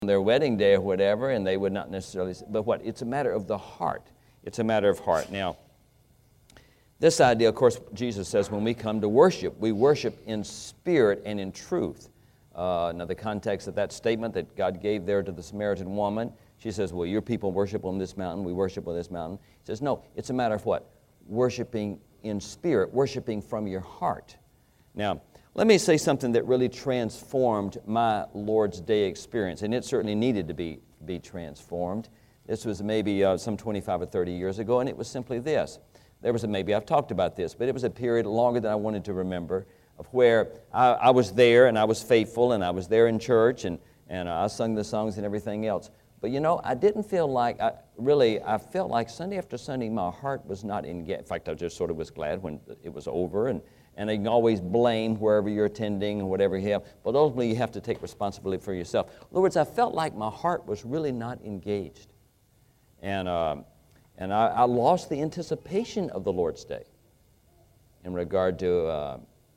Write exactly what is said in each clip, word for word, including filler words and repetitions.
their wedding day or whatever, and they would not necessarily, but what? It's a matter of the heart. It's a matter of heart. Now, this idea, of course, Jesus says when we come to worship, we worship in spirit and in truth. Uh, now, the context of that statement that God gave there to the Samaritan woman, she says, well, your people worship on this mountain, we worship on this mountain. He says, no, it's a matter of what? Worshiping in spirit, worshiping from your heart. Now, let me say something that really transformed my Lord's Day experience, and it certainly needed to be, be transformed. This was maybe uh, some twenty-five or thirty years ago, and it was simply this. There was a, maybe I've talked about this, but it was a period longer than I wanted to remember of where I, I was there and I was faithful and I was there in church and, and I sung the songs and everything else. But you know, I didn't feel like, I, really, I felt like Sunday after Sunday my heart was not engaged. In fact, I just sort of was glad when it was over, and, and you can always blame wherever you're attending and whatever you have, but ultimately you have to take responsibility for yourself. In other words, I felt like my heart was really not engaged. And, um, and I, I lost the anticipation of the Lord's Day in regard to... Uh,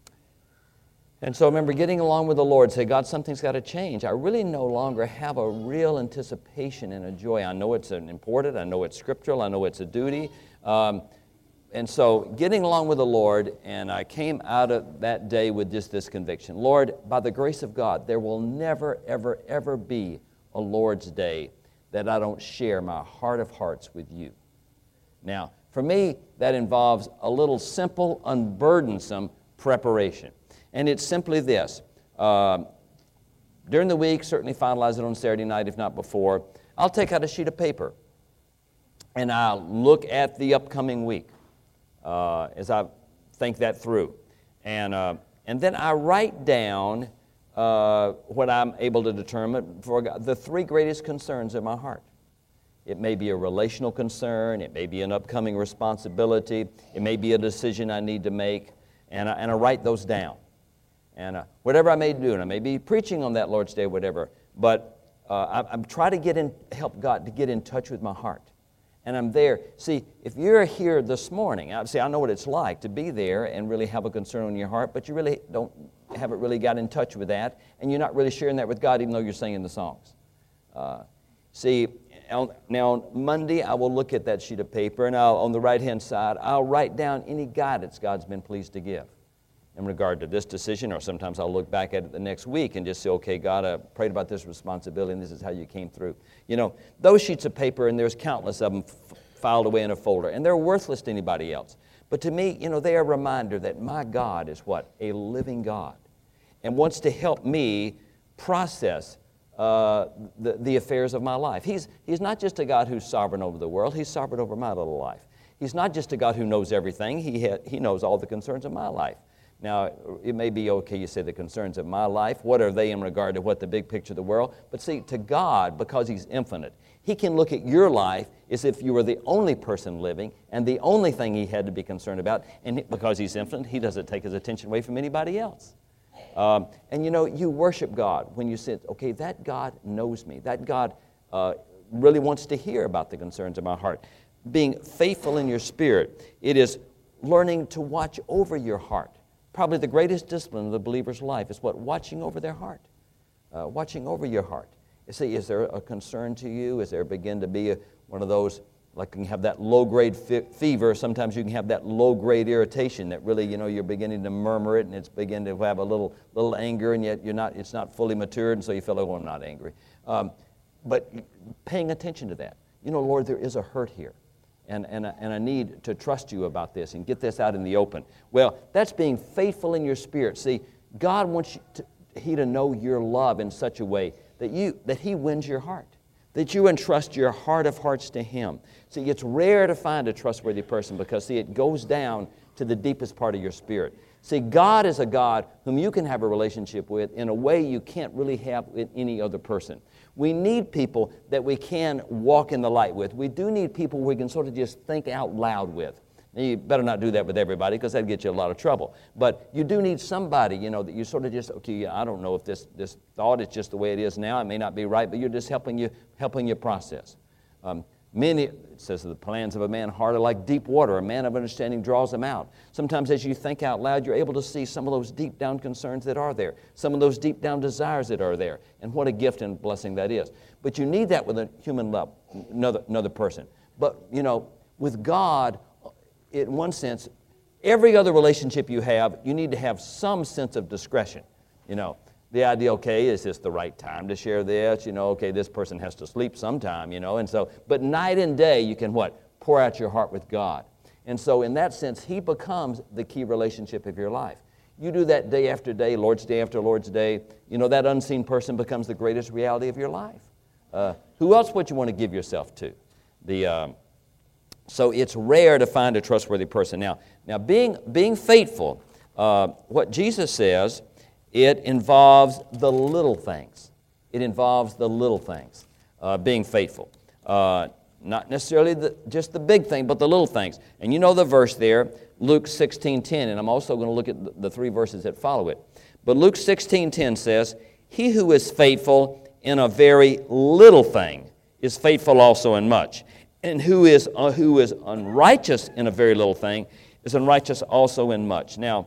And so I remember getting along with the Lord, say, God, something's got to change. I really no longer have a real anticipation and a joy. I know it's an important, I know it's scriptural, I know it's a duty. Um, and so getting along with the Lord, and I came out of that day with just this conviction. Lord, by the grace of God, there will never, ever, ever be a Lord's Day that I don't share my heart of hearts with you. Now, for me, that involves a little simple, unburdensome preparation. And it's simply this. Uh, during the week, certainly finalize it on Saturday night, if not before. I'll take out a sheet of paper, and I'll look at the upcoming week uh, as I think that through. And, uh, and then I write down uh, what I'm able to determine for God, the three greatest concerns of my heart. It may be a relational concern. It may be an upcoming responsibility. It may be a decision I need to make. And I, and I write those down. And uh, whatever I may do, and I may be preaching on that Lord's Day, whatever, but uh, I, I'm trying to get in, help God to get in touch with my heart. And I'm there. See, if you're here this morning, I, see, I know what it's like to be there and really have a concern on your heart, but you really don't, haven't really got in touch with that, and you're not really sharing that with God, even though you're singing the songs. Uh, see, now on Monday, I will look at that sheet of paper, and I'll, on the right-hand side, I'll write down any guidance God's been pleased to give in regard to this decision, or sometimes I'll look back at it the next week and just say, okay, God, I prayed about this responsibility, and this is how you came through. You know, those sheets of paper, and there's countless of them f- filed away in a folder, and they're worthless to anybody else. But to me, you know, they are a reminder that my God is what? A living God, and wants to help me process uh, the, the affairs of my life. He's, he's not just a God who's sovereign over the world. He's sovereign over my little life. He's not just a God who knows everything. He, ha- he knows all the concerns of my life. Now, it may be okay, you say, the concerns of my life. What are they in regard to what the big picture of the world? But see, to God, because He's infinite, He can look at your life as if you were the only person living and the only thing He had to be concerned about. And because He's infinite, He doesn't take His attention away from anybody else. Um, and you know, you worship God when you say, okay, that God knows me. That God uh, really wants to hear about the concerns of my heart. Being faithful in your spirit, it is learning to watch over your heart. Probably the greatest discipline of the believer's life is what? Watching over their heart. Uh, watching over your heart. You see, is there a concern to you? Is there begin to be a, one of those, like you can have that low-grade fe- fever. Sometimes you can have that low-grade irritation that really, you know, you're beginning to murmur it, and it's beginning to have a little little anger, and yet you're not. It's not fully matured, and so you feel like, oh, I'm not angry. Um, but paying attention to that. You know, Lord, there is a hurt here. And, and, and I need to trust you about this and get this out in the open. Well, that's being faithful in your spirit. See, God wants you to, He to know your love in such a way that you that He wins your heart, that you entrust your heart of hearts to Him. See, it's rare to find a trustworthy person because, see, it goes down to the deepest part of your spirit. See, God is a God whom you can have a relationship with in a way you can't really have with any other person. We need people that we can walk in the light with. We do need people we can sort of just think out loud with. Now, you better not do that with everybody because that'll get you a lot of trouble. But you do need somebody, you know, that you sort of just, okay, I don't know if this, this thought is just the way it is now. It may not be right, but you're just helping you, helping you process. Um, Many, it says, the plans of a man hard are like deep water. A man of understanding draws them out. Sometimes as you think out loud, you're able to see some of those deep down concerns that are there, some of those deep down desires that are there, and what a gift and blessing that is. But you need that with a human level, another, another person. But, you know, with God, in one sense, every other relationship you have, you need to have some sense of discretion. You know, the idea, okay, is this the right time to share this? You know, okay, this person has to sleep sometime, you know, and so, but night and day you can what? Pour out your heart with God. And so in that sense, He becomes the key relationship of your life. You do that day after day, Lord's Day after Lord's Day, you know, that unseen person becomes the greatest reality of your life. Uh, who else would you want to give yourself to? The, um, so it's rare to find a trustworthy person. Now, now being, being faithful, uh, what Jesus says, it involves the little things. It involves the little things, uh, being faithful. Uh, not necessarily the, just the big thing, but the little things. And you know the verse there, Luke sixteen ten, and I'm also going to look at the, the three verses that follow it. But Luke sixteen ten says, "He who is faithful in a very little thing is faithful also in much. And who is, uh, who is unrighteous in a very little thing is unrighteous also in much." Now,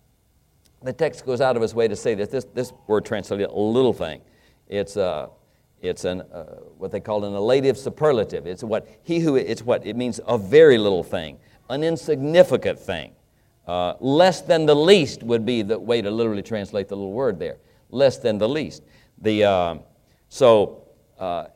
the text goes out of its way to say that this, this word translated a little thing. It's, uh, it's an, uh, what they call an elative superlative. It's what he who, it's what, it means a very little thing, an insignificant thing. Uh, less than the least would be the way to literally translate the little word there. Less than the least. The, uh, so, uh,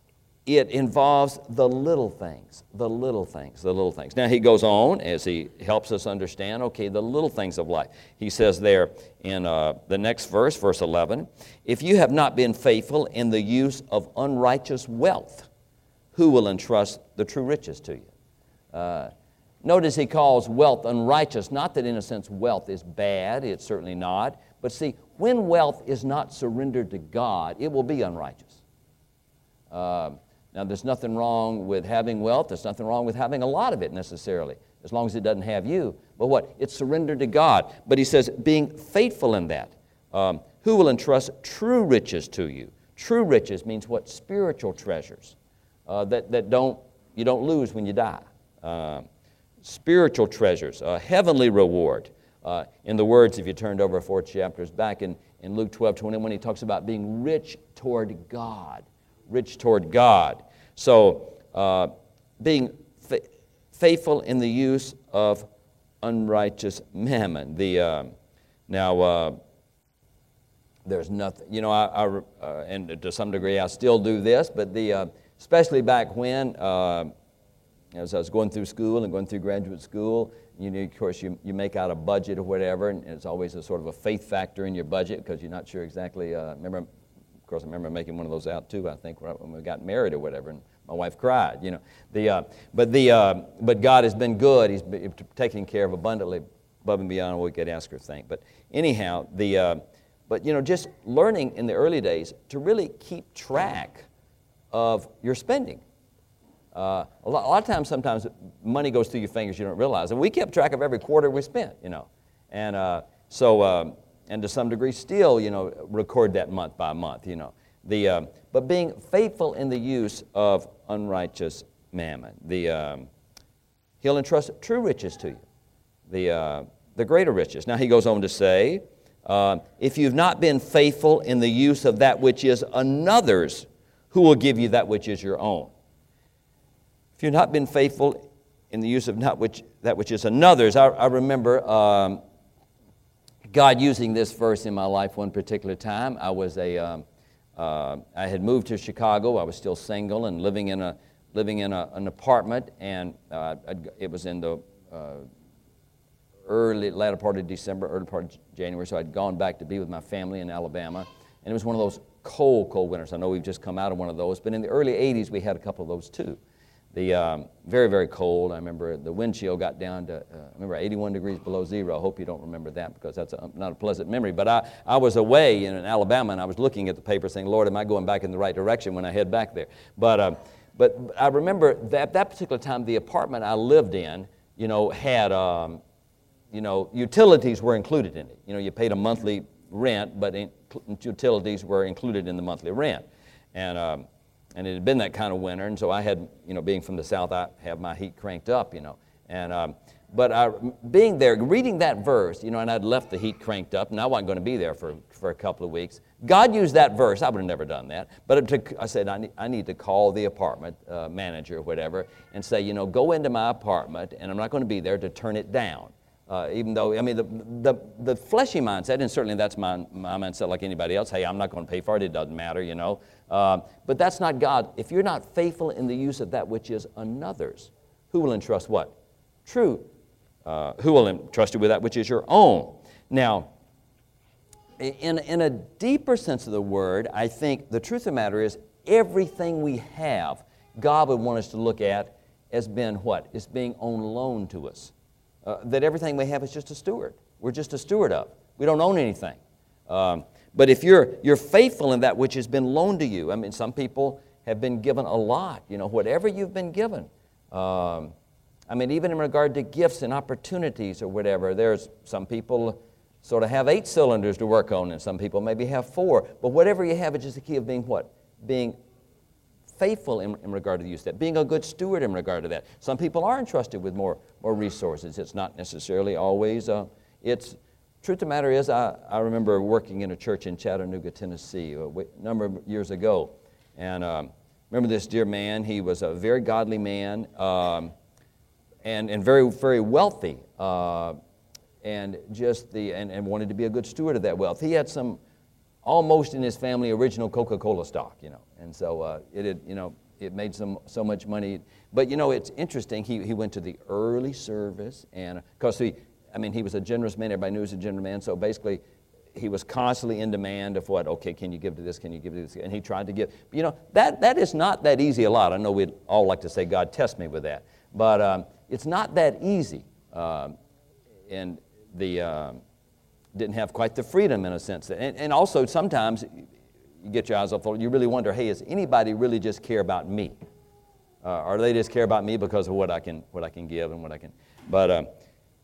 it involves the little things, the little things, the little things. Now he goes on as he helps us understand, okay, the little things of life. He says there in uh, the next verse, verse eleven, "If you have not been faithful in the use of unrighteous wealth, who will entrust the true riches to you?" Uh, notice he calls wealth unrighteous. Not that in a sense wealth is bad, it's certainly not. But see, when wealth is not surrendered to God, it will be unrighteous. Uh, Now, there's nothing wrong with having wealth. There's nothing wrong with having a lot of it necessarily, as long as it doesn't have you. But what? It's surrendered to God. But he says, being faithful in that. Um, who will entrust true riches to you? True riches means what? Spiritual treasures uh, that, that don't, you don't lose when you die. Uh, spiritual treasures, a heavenly reward. Uh, in the words, if you turned over four chapters back in, in Luke twelve twenty-one, he talks about being rich toward God. Rich toward God. So, uh, being fa- faithful in the use of unrighteous mammon. The uh, now uh, there's nothing. You know, I, I uh, and to some degree I still do this, but the uh, especially back when uh, as I was going through school and going through graduate school, you know, of course, you you make out a budget or whatever, and it's always a sort of a faith factor in your budget because you're not sure exactly. Uh, remember. Of course, I remember making one of those out too. I think when we got married or whatever, and my wife cried. You know, the uh, but the uh, but God has been good. He's been taking care of abundantly, above and beyond what we could ask or think. But anyhow, the uh, but you know, just learning in the early days to really keep track of your spending. Uh, a, lot, a lot of times, sometimes money goes through your fingers. You don't realize, and we kept track of every quarter we spent. You know, and uh, so. Um, And to some degree, still, you know, record that month by month, you know. The uh, but being faithful in the use of unrighteous mammon, the um, He'll entrust true riches to you, the uh, the greater riches. Now he goes on to say, uh, if you've not been faithful in the use of that which is another's, who will give you that which is your own? If you've not been faithful in the use of not which that which is another's, I, I remember. Um, God using this verse in my life one particular time. I was a, um, uh, I had moved to Chicago. I was still single and living in a, living in a, an apartment, and uh, it was in the uh, early, latter part of December, early part of January. So I'd gone back to be with my family in Alabama, and it was one of those cold, cold winters. I know we've just come out of one of those, but in the early eighties we had a couple of those too. The um, very, very cold. I remember the wind chill got down to, uh, I remember eighty-one degrees below zero. I hope you don't remember that because that's a, not a pleasant memory. But I, I was away in Alabama, and I was looking at the paper saying, Lord, am I going back in the right direction when I head back there? But um, but I remember that at that particular time, the apartment I lived in, you know, had, um, you know, utilities were included in it. You know, you paid a monthly rent, but in, utilities were included in the monthly rent. And um, and it had been that kind of winter, and so I had, you know, being from the South, I have my heat cranked up, you know. And um, but I, being there, reading that verse, you know, and I'd left the heat cranked up, and I wasn't going to be there for, for a couple of weeks. God used that verse. I would have never done that. But it took, I said, I need, I need to call the apartment uh, manager or whatever and say, you know, go into my apartment, and I'm not going to be there to turn it down. Uh, even though, I mean, the, the, the fleshy mindset, and certainly that's my, my mindset like anybody else, hey, I'm not going to pay for it, it doesn't matter, you know. Um, but that's not God. If you're not faithful in the use of that which is another's, who will entrust what? True. Uh, who will entrust you with that which is your own? Now, in, in a deeper sense of the word, I think the truth of the matter is everything we have, God would want us to look at as being what? As being on loan to us. Uh, that everything we have is just a steward. We're just a steward of. We don't own anything. Um, but if you're, you're faithful in that which has been loaned to you, I mean, some people have been given a lot, you know, whatever you've been given. Um, I mean, even in regard to gifts and opportunities or whatever, there's some people sort of have eight cylinders to work on, and some people maybe have four. But whatever you have is just the key of being what? Being faithful in, in regard to the use of that, being a good steward in regard to that. Some people are entrusted with more, more resources. It's not necessarily always, uh, it's, truth of the matter is, I, I remember working in a church in Chattanooga, Tennessee, a number of years ago, and um, remember this dear man. He was a very godly man, um, and, and very, very wealthy, uh, and just the, and, and wanted to be a good steward of that wealth. He had some, almost in his family, original Coca-Cola stock, you know. And so uh, it had, you know, it made some, so much money. But, you know, it's interesting. He, he went to the early service, and because he, I mean, he was a generous man. Everybody knew he was a generous man. So basically, he was constantly in demand of what, okay, can you give to this, can you give to this? And he tried to give. You know, that, that is not that easy a lot. I know we'd all like to say, God, test me with that. But um, it's not that easy. Um, and the... Um, didn't have quite the freedom in a sense. And, and also sometimes you get your eyes off, you really wonder, hey, does anybody really just care about me? Uh, or do they just care about me because of what I can, what I can give and what I can... But, uh,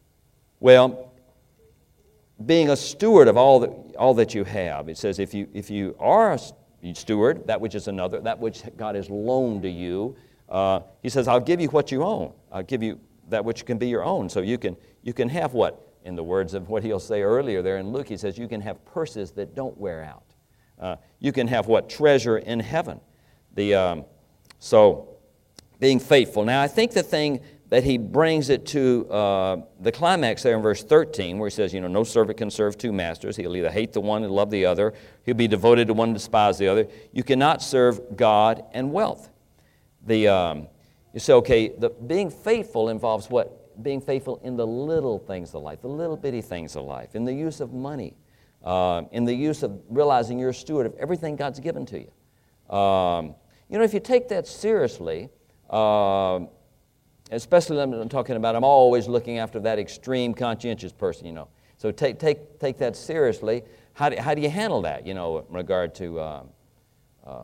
well, being a steward of all that, all that you have, it says if you, if you are a steward, that which is another, that which God has loaned to you, uh, he says, I'll give you what you own. I'll give you that which can be your own. So you can, you can have what? In the words of what he'll say earlier there in Luke, he says, you can have purses that don't wear out. Uh, you can have what? Treasure in heaven. The, um, so, being faithful. Now, I think the thing that he brings it to uh, the climax there in verse thirteen, where he says, you know, no servant can serve two masters. He'll either hate the one and love the other. He'll be devoted to one and despise the other. You cannot serve God and wealth. The, um, you say, okay, the, being faithful involves what? Being faithful in the little things of life, the little bitty things of life, in the use of money, uh, in the use of realizing you're a steward of everything God's given to you. Um, you know, if you take that seriously, uh, especially I'm talking about, I'm always looking after that extreme conscientious person, you know. So take take take that seriously. How do, how do you handle that, you know, in regard to, um, uh,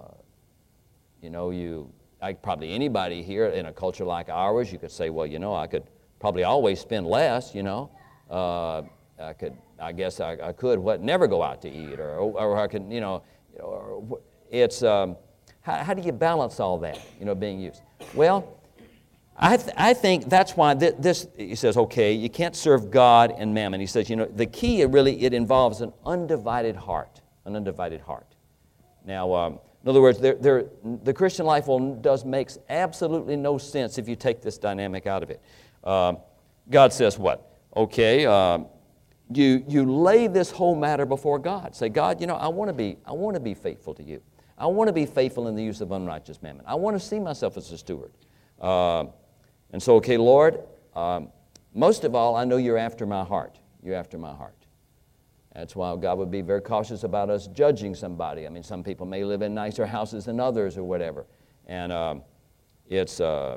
you know, you, like probably anybody here in a culture like ours, you could say, well, you know, I could probably always spend less, you know. Uh, I could, I guess I, I could, what, never go out to eat, or, or I could, you know, or, it's, um, how, how do you balance all that, you know, being used? Well, I, th- I think that's why th- this, he says, okay, you can't serve God and mammon. He says, you know, the key really, it involves an undivided heart, an undivided heart. Now, um, in other words, there, there, the Christian life will, does makes absolutely no sense if you take this dynamic out of it. Uh, God says what? Okay, uh, you, you lay this whole matter before God. Say, God, you know, I want to be, I want to be faithful to you. I want to be faithful in the use of unrighteous mammon. I want to see myself as a steward. Uh, and so, okay, Lord, um, most of all, I know you're after my heart. You're after my heart. That's why God would be very cautious about us judging somebody. I mean, some people may live in nicer houses than others or whatever. And um, it's... Uh,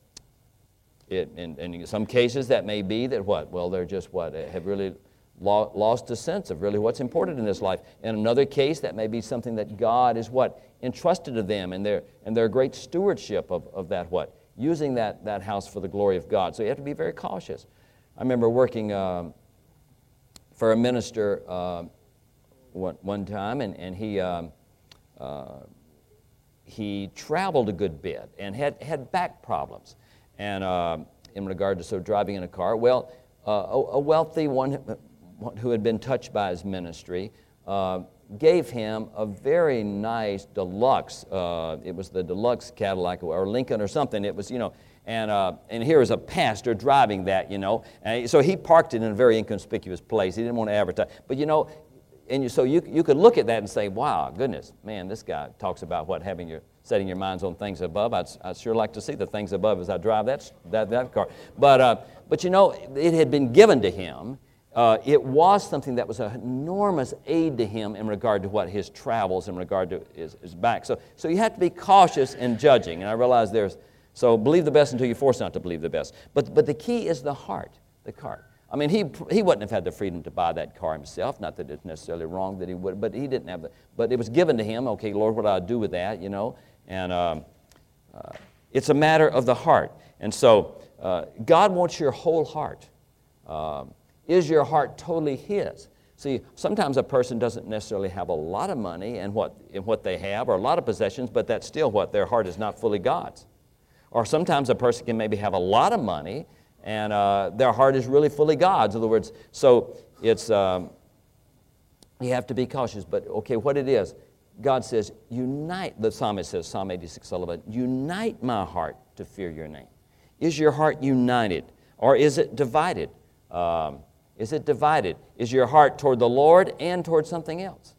It, in, in some cases, that may be that what? Well, they're just what? Have really lo- lost a sense of really what's important in this life. In another case, that may be something that God is what? Entrusted to them, and their, and their great stewardship of, of that what? Using that, that house for the glory of God. So you have to be very cautious. I remember working um, for a minister uh, one, one time, and, and he... Um, uh, he traveled a good bit and had, had back problems. And uh, in regard to so driving in a car, well, uh, a, a wealthy one who had been touched by his ministry uh, gave him a very nice deluxe. Uh, it was the deluxe Cadillac or Lincoln or something. It was, you know, and uh, and here is a pastor driving that, you know. And so he parked it in a very inconspicuous place. He didn't want to advertise, but you know. And you, so you, you could look at that and say, wow, goodness, man, this guy talks about what, having your, setting your minds on things above. I'd, I'd sure like to see the things above as I drive that, that, that car. But, uh, but you know, it had been given to him. Uh, it was something that was an enormous aid to him in regard to what his travels, in regard to his, his back. So, so you have to be cautious in judging. And I realize there's, so believe the best until you're forced not to believe the best. But, but the key is the heart, the heart. I mean, he he wouldn't have had the freedom to buy that car himself. Not that it's necessarily wrong that he would, but he didn't have the. But it was given to him. Okay, Lord, what do I do with that? You know, and um, uh, it's a matter of the heart. And so uh, God wants your whole heart. Um, is your heart totally His? See, sometimes a person doesn't necessarily have a lot of money and what in what they have, or a lot of possessions, but that's still what their heart is not fully God's. Or sometimes a person can maybe have a lot of money, and uh, their heart is really fully God's. In other words, so it's, um, you have to be cautious. But, okay, what it is, God says, unite, the psalmist says, Psalm eighty-six, eleven, unite my heart to fear your name. Is your heart united, or is it divided? Um, is it divided? Is your heart toward the Lord and toward something else?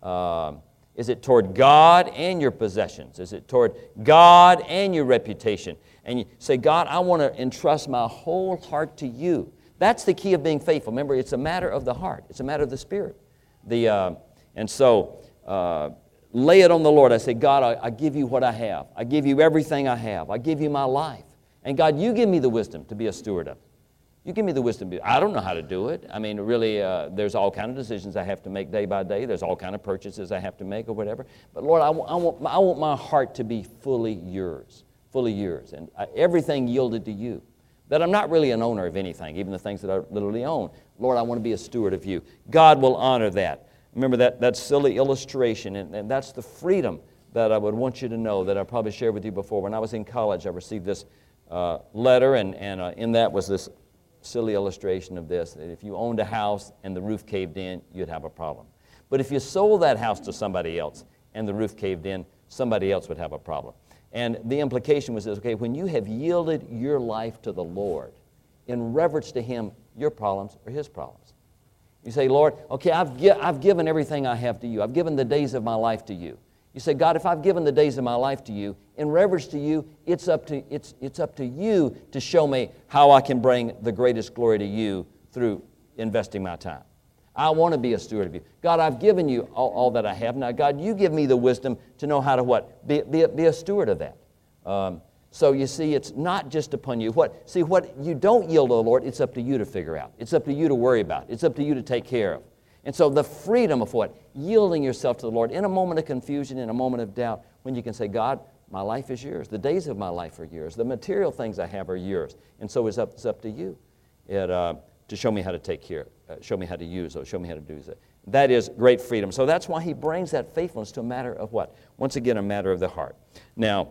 Um, Is it toward God and your possessions? Is it toward God and your reputation? And you say, God, I want to entrust my whole heart to you. That's the key of being faithful. Remember, it's a matter of the heart. It's a matter of the Spirit. The, uh, and so, uh, lay it on the Lord. I say, God, I, I give you what I have. I give you everything I have. I give you my life. And God, you give me the wisdom to be a steward of it. You give me the wisdom. I don't know how to do it. I mean, really, uh, there's all kind of decisions I have to make day by day. There's all kind of purchases I have to make or whatever. But Lord, I, w- I, want, I want my heart to be fully yours, fully yours, and uh, everything yielded to you. That I'm not really an owner of anything, even the things that I literally own. Lord, I want to be a steward of you. God will honor that. Remember that, that silly illustration, and, and that's the freedom that I would want you to know that I probably shared with you before. When I was in college, I received this uh, letter, and, and uh, in that was this silly illustration of this, that if you owned a house and the roof caved in, you'd have a problem. But if you sold that house to somebody else and the roof caved in, somebody else would have a problem. And the implication was this, okay, when you have yielded your life to the Lord, in reverence to Him, your problems are His problems. You say, Lord, okay, I've, gi- I've given everything I have to you. I've given the days of my life to you. You say, God, if I've given the days of my life to you, in reverence to you, it's up to, it's, it's up to you to show me how I can bring the greatest glory to you through investing my time. I want to be a steward of you. God, I've given you all, all that I have. Now, God, you give me the wisdom to know how to what? Be, be, be a steward of that. Um, so you see, it's not just upon you. What, see, what you don't yield to the Lord, it's up to you to figure out. It's up to you to worry about. It's up to you to take care of. And so the freedom of what? Yielding yourself to the Lord in a moment of confusion, in a moment of doubt, when you can say, God, my life is yours. The days of my life are yours. The material things I have are yours. And so it's up, it's up to you it, uh, to show me how to take care, uh, show me how to use, or show me how to do that. That is great freedom. So that's why he brings that faithfulness to a matter of what? Once again, a matter of the heart. Now,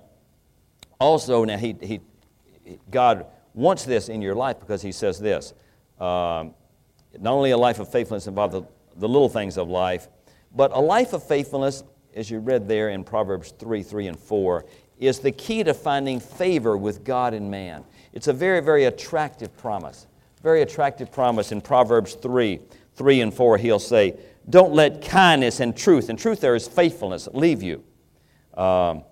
also, now he, he, God wants this in your life because he says this. Um, not only a life of faithfulness involves the the little things of life, but a life of faithfulness, as you read there in Proverbs three, three and four, is the key to finding favor with God and man. It's a very, very attractive promise. Very attractive promise in Proverbs three, three and four. He'll say, don't let kindness and truth, and truth there is faithfulness, leave you. Um,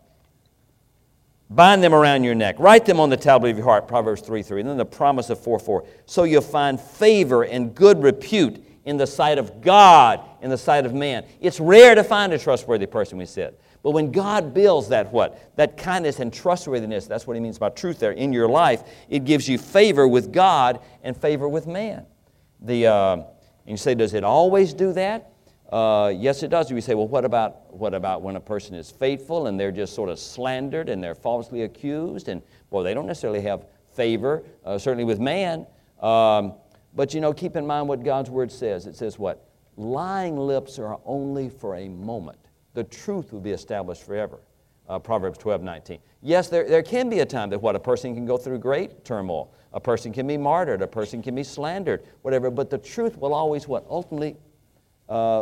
bind them around your neck. Write them on the tablet of your heart, Proverbs three, three. And then the promise of four, four. So you'll find favor and good repute in the sight of God, in the sight of man. It's rare to find a trustworthy person, we said. But when God builds that what? That kindness and trustworthiness, that's what he means by truth there, in your life, it gives you favor with God and favor with man. The, uh, and you say, does it always do that? Uh, yes, it does. You say, well, what about, what about when a person is faithful and they're just sort of slandered and they're falsely accused? And, well, they don't necessarily have favor, uh, certainly with man. Um, But, you know, keep in mind what God's Word says. It says what? Lying lips are only for a moment. The truth will be established forever. uh, Proverbs twelve nineteen. Yes, there, there can be a time that what a person can go through great turmoil. A person can be martyred. A person can be slandered, whatever. But the truth will always what? Ultimately, uh,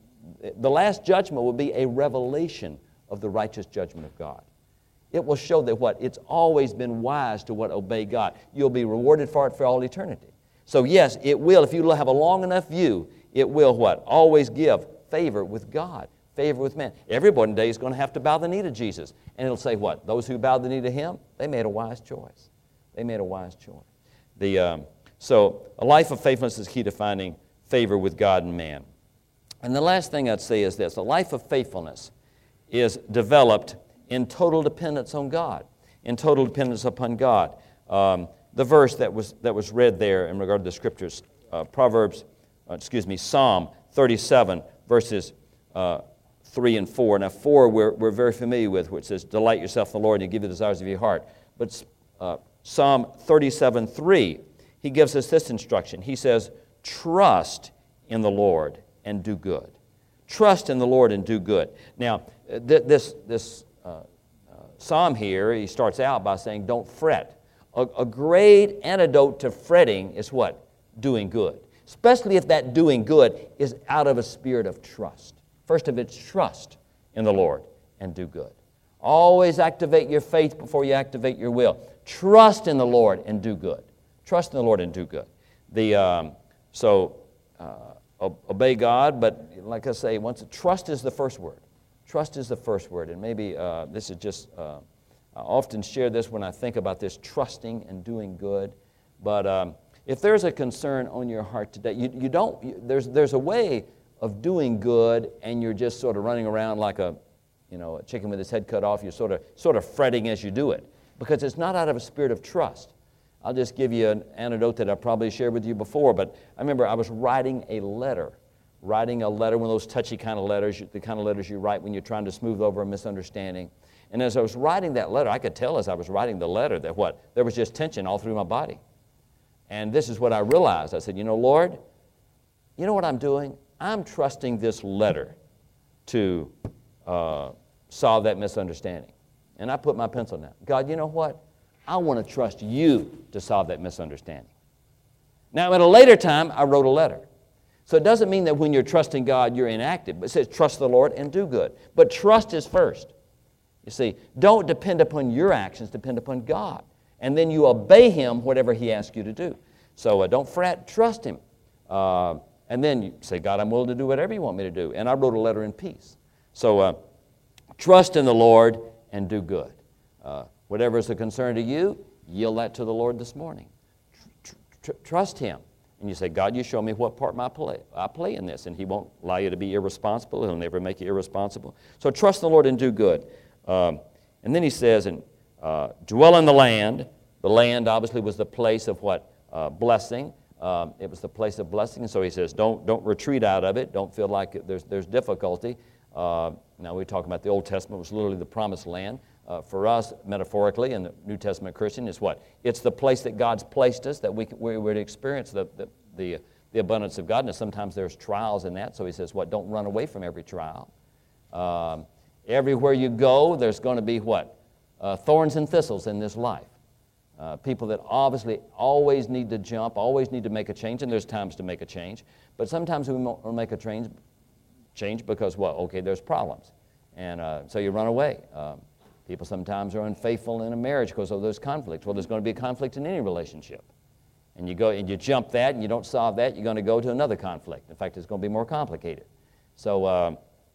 the last judgment will be a revelation of the righteous judgment of God. It will show that what? It's always been wise to what? Obey God. You'll be rewarded for it for all eternity. So yes, it will, if you have a long enough view, it will what? Always give favor with God, favor with man. Everybody today is going to have to bow the knee to Jesus. And it'll say what? Those who bow the knee to Him, they made a wise choice. They made a wise choice. The, um, so a life of faithfulness is key to finding favor with God and man. And the last thing I'd say is this. A life of faithfulness is developed in total dependence on God, in total dependence upon God. Um, the verse that was, that was read there in regard to the Scriptures, uh, Proverbs, uh, excuse me, Psalm thirty-seven, verses uh, three and four. Now, four we're, we're very familiar with, which says, delight yourself in the Lord and give you the desires of your heart. But uh, Psalm thirty-seven, three, he gives us this instruction. He says, trust in the Lord and do good. Trust in the Lord and do good. Now, th- this, this uh, uh, psalm here, he starts out by saying, don't fret. A, a great antidote to fretting is what? Doing good. Especially if that doing good is out of a spirit of trust. First of it's trust in the Lord and do good. Always activate your faith before you activate your will. Trust in the Lord and do good. Trust in the Lord and do good. The, um, so, uh, obey God, but like I say, once trust is the first word. Trust is the first word. And maybe uh, this is just, uh, I often share this when I think about this trusting and doing good. But um, if there's a concern on your heart today, you, you don't, you, there's, there's a way of doing good and you're just sort of running around like a, you know, a chicken with his head cut off. You're sort of, sort of fretting as you do it because it's not out of a spirit of trust. I'll just give you an anecdote that I probably shared with you before, but I remember I was writing a letter, writing a letter, one of those touchy kind of letters, the kind of letters you write when you're trying to smooth over a misunderstanding. And as I was writing that letter, I could tell as I was writing the letter that what? There was just tension all through my body. And this is what I realized. I said, you know, Lord, you know what I'm doing? I'm trusting this letter to uh, solve that misunderstanding. And I put my pencil down. God, you know what? I want to trust you to solve that misunderstanding. Now, at a later time, I wrote a letter. So it doesn't mean that when you're trusting God, you're inactive. But it says trust the Lord and do good. But trust is first. You see, don't depend upon your actions, depend upon God. And then you obey Him whatever He asks you to do. So uh, don't fret, trust Him. Uh, and then you say, God, I'm willing to do whatever you want me to do. And I wrote a letter in peace. So uh, trust in the Lord and do good. Uh, Whatever is a concern to you, yield that to the Lord this morning. Tr- tr- trust Him. And you say, God, you show me what part my play, I play in this. And He won't allow you to be irresponsible. He'll never make you irresponsible. So trust the Lord and do good. Um, and then He says, and uh, dwell in the land. The land obviously was the place of what? Uh, blessing. Um, it was the place of blessing. And so He says, don't, don't retreat out of it. Don't feel like there's, there's difficulty. Uh, now we talk about the Old Testament was literally the promised land. Uh, for us, metaphorically, in the New Testament Christian, is what? It's the place that God's placed us, that we, we would experience the, the, the, the abundance of God. And sometimes there's trials in that, so He says, what? Don't run away from every trial. Um, everywhere you go, there's going to be what? Uh, thorns and thistles in this life. Uh, people that obviously always need to jump, always need to make a change, and there's times to make a change. But sometimes we won't make a change, change because, what? Okay, there's problems. And uh, so you run away. Um, People sometimes are unfaithful in a marriage because of those conflicts. Well, there's going to be a conflict in any relationship. And you go and you jump that and you don't solve that, you're going to go to another conflict. In fact, it's going to be more complicated. So, uh,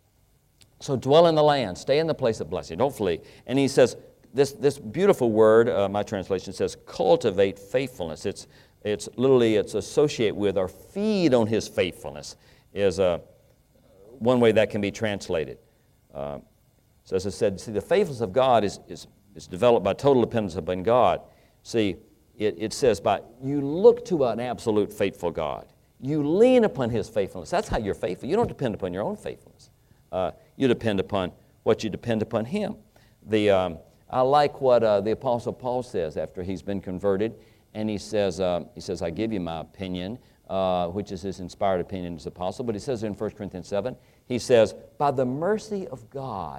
so dwell in the land. Stay in the place of blessing. Don't flee. And He says, this, this beautiful word, uh, my translation says, cultivate faithfulness. It's, it's literally, it's associate with or feed on His faithfulness is uh, one way that can be translated. Uh, So as I said, see, the faithfulness of God is, is, is developed by total dependence upon God. See, it, it says, by you look to an absolute faithful God. You lean upon His faithfulness. That's how you're faithful. You don't depend upon your own faithfulness. Uh, you depend upon what you depend upon Him. The, um, I like what uh, the Apostle Paul says after he's been converted. And he says, uh, he says, I give you my opinion, uh, which is his inspired opinion as apostle. But he says in First Corinthians seven, he says, by the mercy of God,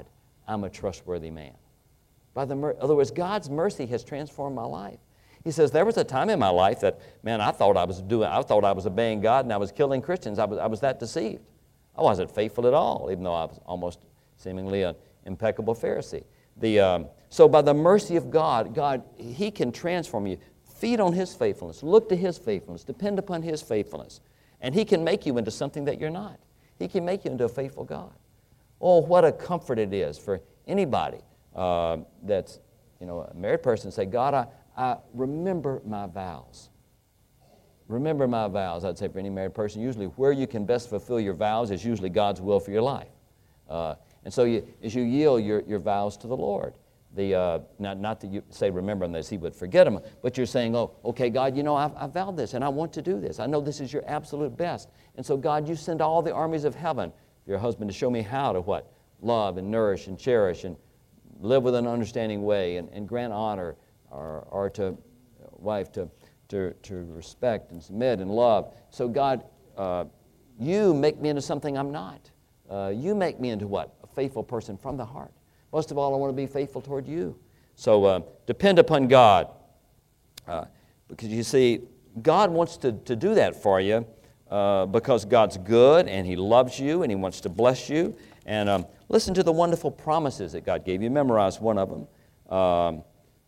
I'm a trustworthy man. By the mer- in other words, God's mercy has transformed my life. He says, there was a time in my life that, man, I thought I was doing, I thought I was obeying God and I was killing Christians. I was, I was that deceived. I wasn't faithful at all, even though I was almost seemingly an impeccable Pharisee. The, um, so by the mercy of God, God, He can transform you. Feed on His faithfulness. Look to His faithfulness. Depend upon His faithfulness. And He can make you into something that you're not. He can make you into a faithful God. Oh, what a comfort it is for anybody uh, that's, you know, a married person to say, God, I, I remember my vows. Remember my vows, I'd say for any married person. Usually where you can best fulfill your vows is usually God's will for your life. Uh, and so you, as you yield your, your vows to the Lord, the, uh, not, not that you say remember them as He would forget them, but you're saying, oh, okay, God, you know, I've, I've vowed this and I want to do this. I know this is your absolute best. And so, God, you send all the armies of heaven, your husband, to show me how to what? Love and nourish and cherish and live with an understanding way and, and grant honor, or, or to wife to, to, to respect and submit and love. So, God, uh, you make me into something I'm not. Uh, you make me into what? A faithful person from the heart. Most of all, I want to be faithful toward you. So uh, depend upon God. Uh, because you see, God wants to, to do that for you uh, because God's good and He loves you and He wants to bless you. And um, listen to the wonderful promises that God gave you. Memorize one of them. Um,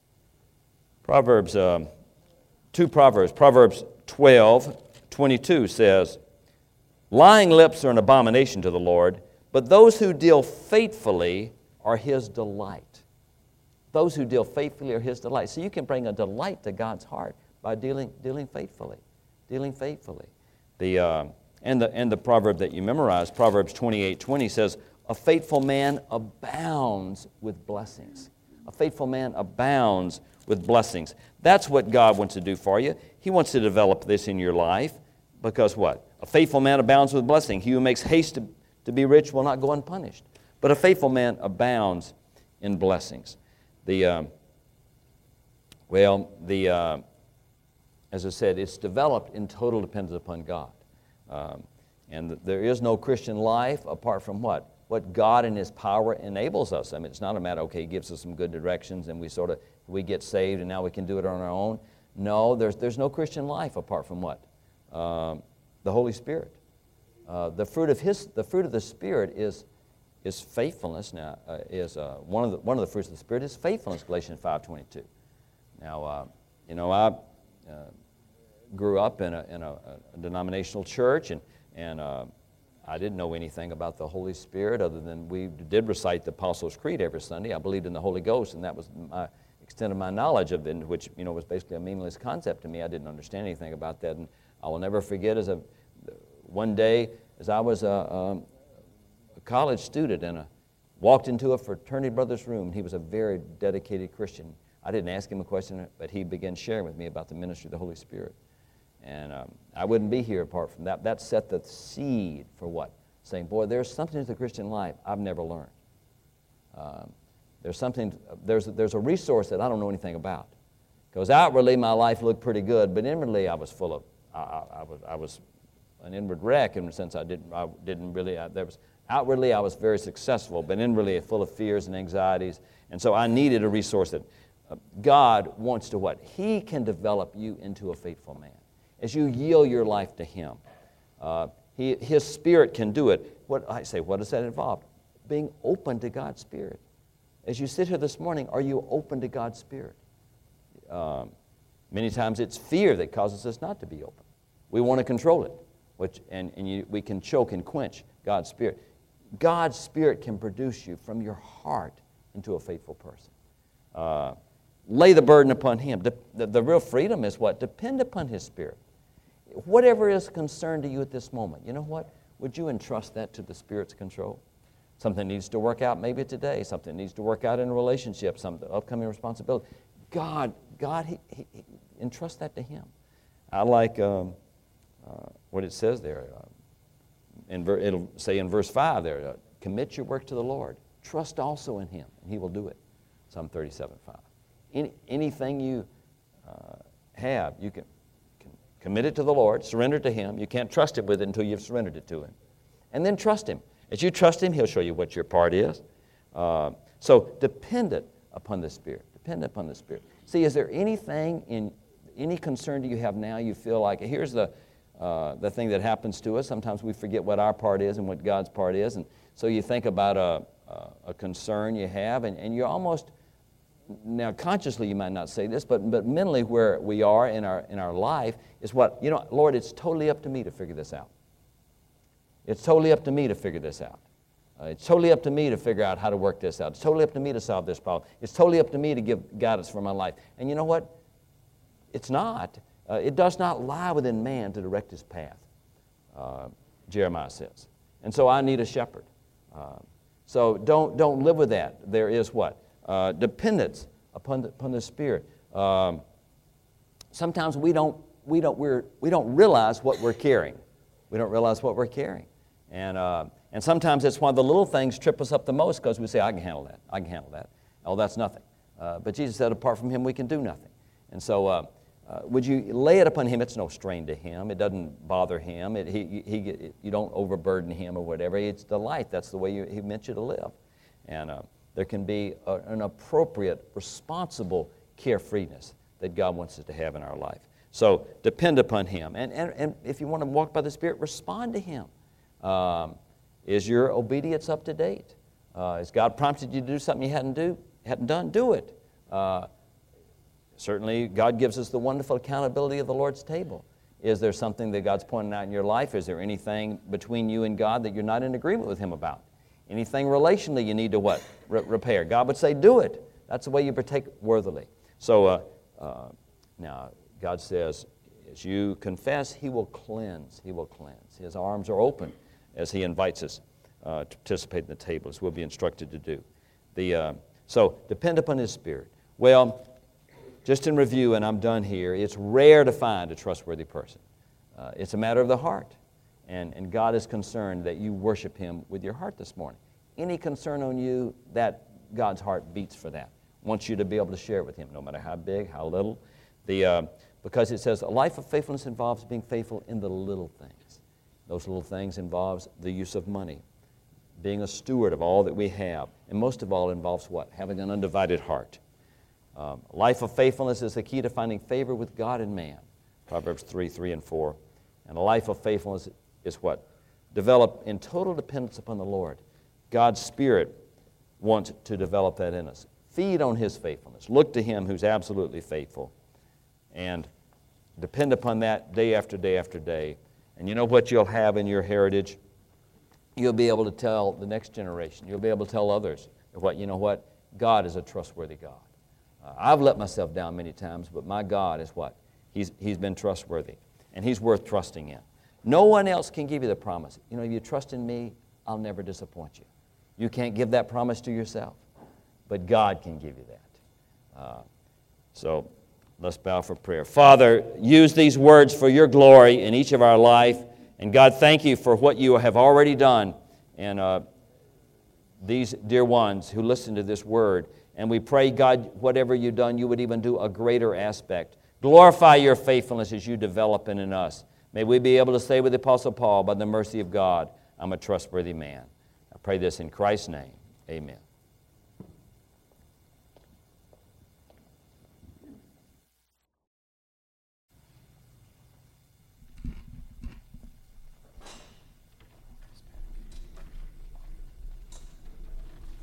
Proverbs, um, two Proverbs. Proverbs twelve twenty-two says, lying lips are an abomination to the Lord, but those who deal faithfully are His delight. Those who deal faithfully are His delight. So you can bring a delight to God's heart by dealing, dealing faithfully. Dealing faithfully. The, uh, and, the, and the proverb that you memorized, Proverbs twenty-eight twenty says, a faithful man abounds with blessings. A faithful man abounds with blessings. That's what God wants to do for you. He wants to develop this in your life because what? A faithful man abounds with blessing. He who makes haste to, to be rich will not go unpunished. But a faithful man abounds in blessings. The, um, well, the, uh, as I said, it's developed in total dependence upon God. Um, and there is no Christian life apart from what? What God in His power enables us. I mean, it's not a matter, okay, He gives us some good directions and we sort of, we get saved and now we can do it on our own. No, there's, there's no Christian life apart from what? Um, the Holy Spirit. Uh, the fruit of His, the fruit of the Spirit is is faithfulness. Now, uh, is uh, one of the one of the fruits of the Spirit is faithfulness. Galatians five twenty-two. Now, uh, you know, I uh, grew up in a in a, a denominational church, and and uh, I didn't know anything about the Holy Spirit other than we did recite the Apostles' Creed every Sunday. I believed in the Holy Ghost, and that was my extent of my knowledge of it, which you know was basically a meaningless concept to me. I didn't understand anything about that, and I will never forget as a one day as I was a, um, a college student and a, walked into a fraternity brother's room. He was a very dedicated Christian. I didn't ask him a question, but he began sharing with me about the ministry of the Holy Spirit. And um, I wouldn't be here apart from that. That set the seed for what? Saying, boy, there's something to the Christian life I've never learned. Um, there's something, there's, there's a resource that I don't know anything about. Because outwardly my life looked pretty good, but inwardly I was full of, I, I, I was, I was an inward wreck in the sense I didn't, I didn't really, I, there was, outwardly I was very successful, but inwardly full of fears and anxieties. And so I needed a resource that uh, God wants to what? He can develop you into a faithful man. As you yield your life to Him, uh, he, His Spirit can do it. What I say, what does that involve? Being open to God's Spirit. As you sit here this morning, are you open to God's Spirit? Um, many times it's fear that causes us not to be open. We want to control it, which, and, and you, we can choke and quench God's Spirit. God's Spirit can produce you from your heart into a faithful person. Uh, lay the burden upon Him. The, the, the real freedom is what? Depend upon His Spirit. Whatever is concerned to you at this moment, you know what? Would you entrust that to the Spirit's control? Something needs to work out maybe today. Something needs to work out in a relationship, some upcoming responsibility. God, God, he, he, he, entrust that to Him. I like um, uh, what it says there. Uh, in ver- it'll say in verse five there, uh, commit your work to the Lord. Trust also in Him, and He will do it. Psalm thirty-seven five. Any, anything you uh, have, you can, can commit it to the Lord, surrender to Him. You can't trust it with it until you've surrendered it to Him. And then trust Him. As you trust Him, He'll show you what your part is. Uh, So dependent upon the Spirit. Dependent upon the Spirit. See, is there anything in any concern that you have now you feel like, here's the, uh, the thing that happens to us. Sometimes we forget what our part is and what God's part is. And so you think about a, a, a concern you have, and, and you're almost, now consciously you might not say this, but, but mentally where we are in our, in our life is what, you know, Lord, it's totally up to me to figure this out. It's totally up to me to figure this out. Uh, it's totally up to me to figure out how to work this out. It's totally up to me to solve this problem. It's totally up to me to give guidance for my life. And you know what? It's not. Uh, it does not lie within man to direct his path, uh, Jeremiah says. And so I need a shepherd. Uh, so don't, don't live with that. There is what? Uh, dependence upon the, upon the Spirit. Um, sometimes we don't, we, don't, we're, we don't realize what we're carrying. We don't realize what we're carrying. And, uh, and sometimes it's why the little things trip us up the most, because we say, I can handle that. I can handle that. Oh, that's nothing. Uh, but Jesus said, apart from Him, we can do nothing. And so uh, uh, would you lay it upon Him? It's no strain to Him. It doesn't bother Him. It, he, he, it, you don't overburden Him or whatever. It's delight. That's the way you, He meant you to live. And uh, there can be a, an appropriate, responsible carefreeness that God wants us to have in our life. So depend upon Him. And, and, and if you want to walk by the Spirit, respond to Him. Um, is your obedience up to date? Uh, has God prompted you to do something you hadn't, do, hadn't done? Do it. Uh, certainly, God gives us the wonderful accountability of the Lord's table. Is there something that God's pointing out in your life? Is there anything between you and God that you're not in agreement with Him about? Anything relationally you need to what? Re- repair. God would say, do it. That's the way you partake worthily. So so uh, uh, now, God says, as you confess, He will cleanse. He will cleanse. His arms are open as He invites us uh, to participate in the table, as we'll be instructed to do. The, uh, so, depend upon His Spirit. Well, just in review, and I'm done here, it's rare to find a trustworthy person. Uh, it's a matter of the heart. And, and God is concerned that you worship Him with your heart this morning. Any concern on you, that God's heart beats for that. Wants you to be able to share it with Him, no matter how big, how little. The, uh, because it says a life of faithfulness involves being faithful in the little things. Those little things involves the use of money, being a steward of all that we have, and most of all involves what? Having an undivided heart. Um, a life of faithfulness is the key to finding favor with God and man. Proverbs three, three and four. And a life of faithfulness is what? Develop in total dependence upon the Lord. God's Spirit wants to develop that in us. Feed on His faithfulness. Look to Him who's absolutely faithful. And depend upon that day after day after day. And you know what you'll have in your heritage? You'll be able to tell the next generation. You'll be able to tell others what, you know what? God is a trustworthy God. Uh, I've let myself down many times, but my God is what? He's, he's been trustworthy. And He's worth trusting in. No one else can give you the promise. You know, if you trust in me, I'll never disappoint you. You can't give that promise to yourself, but God can give you that. Uh, so let's bow for prayer. Father, use these words for your glory in each of our life. And God, thank you for what you have already done in uh, these dear ones who listen to this word. And we pray, God, whatever you've done, you would even do a greater aspect. Glorify your faithfulness as you develop it in us. May we be able to say with the Apostle Paul, by the mercy of God, I'm a trustworthy man. I pray this in Christ's name. Amen.